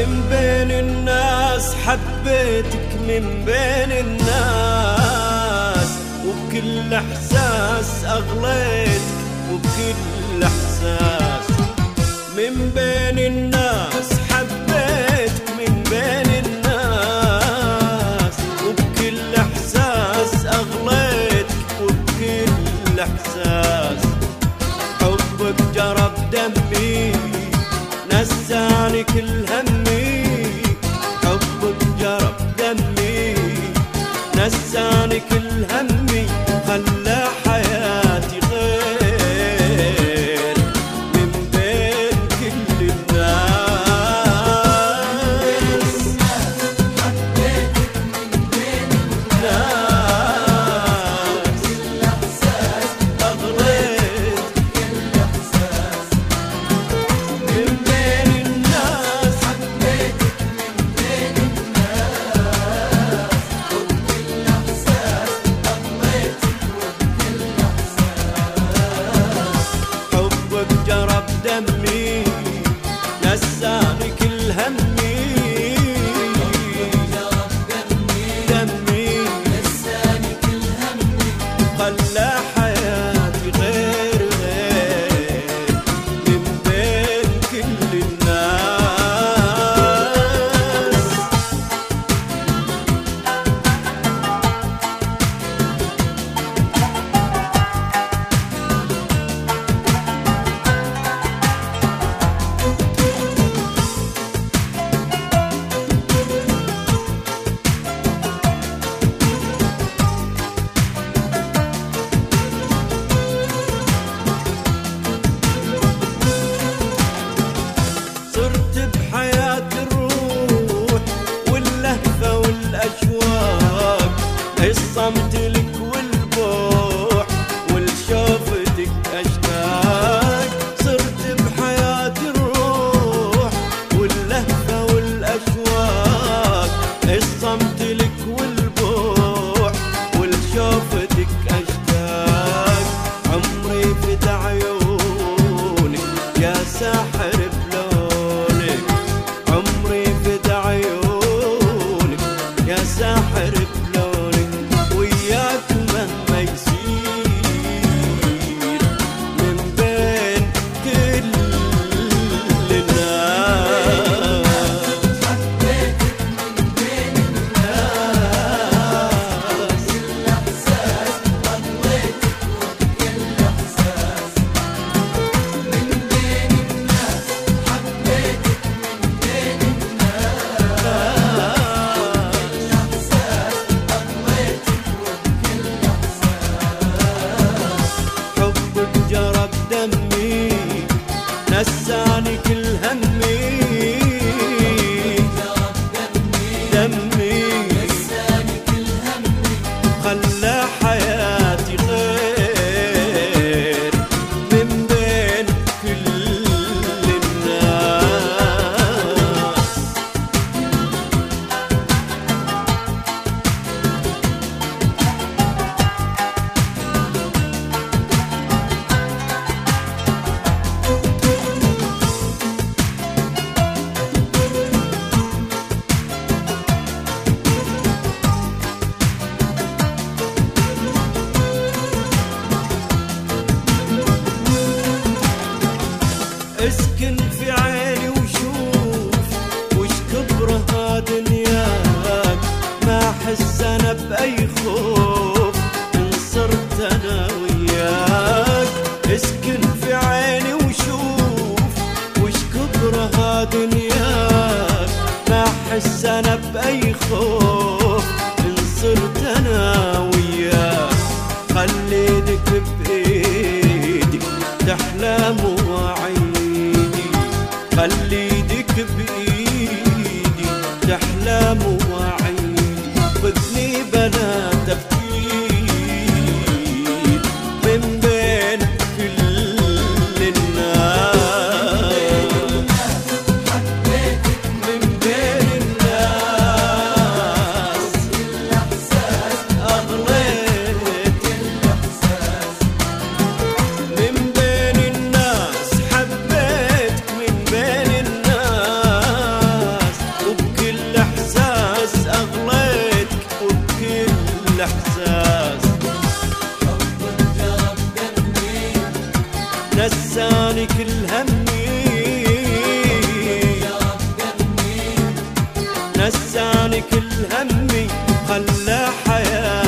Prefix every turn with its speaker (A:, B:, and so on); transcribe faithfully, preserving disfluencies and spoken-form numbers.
A: من بين الناس حبيتك من بين الناس، وبكل احساس اغليتك وبكل احساس. من بين الناس حبيتك من بين الناس، وبكل احساس اغليتك وبكل احساس. حبك جرب دمي نساني كل همي، حبك جرب دمي نساني كل همي، خلى حياتي غير من بين كل الناس.
B: حبيتك من بين الناس، كل احساس
A: أغليت
B: كل احساس.
A: من بين الناس
B: حبيتك من بين الناس، وبكل احساس اغليتك وبكل احساس.
A: حبك جرب دمي نساني كل همي،
B: جرب دمي
A: دمي
B: نساني كل همي،
A: خلى حياتي غير غير من بين كل الناس. صرت بحياة الروح واللهفة والأشواق، الصمت لك والبوح والشوفتك أشتاق. صرت بحياة الروح واللهفة والأشواق، الصمت لك والبوح والشوفتك أشتاق. عمري فدى عيونك يا ساحر بلونك، عمري فدى عيونك يا ساحر بلونك، وياك مهما يصير من بين كل الناس.
B: حبيتك من بين الناس، كل احساس اغليتك وبكل احساس. من بين الناس حبيتك من بين الناس، كل احساس اغليتك وبكل احساس.
A: حبك جرب دمي نساني كل همي،
B: جرب دمي
A: دمي
B: نساني كل همي،
A: خلى حياتي غير من بين كل الناس. اسكن في عيني وشوف وش كبرها دنياك، ما احس انا باي خوف ان صرت انا وياك. اسكن في عيني وشوف وش كبرها دنياك، ما احس انا باي خوف ان صرت انا وياك. خلي ايدك بايدي تحلى مواعيدي، خلي ايدك بايدي تحلى مواعيدي، خذني بلا تفكير من بين كل الناس.
B: حبيتك
A: من بين الناس
B: كل احساس
A: أغليت،
B: كل احساس.
A: من بين الناس حبيتك من بين الناس، نساني كل همي نساني كل همي خلى حياتي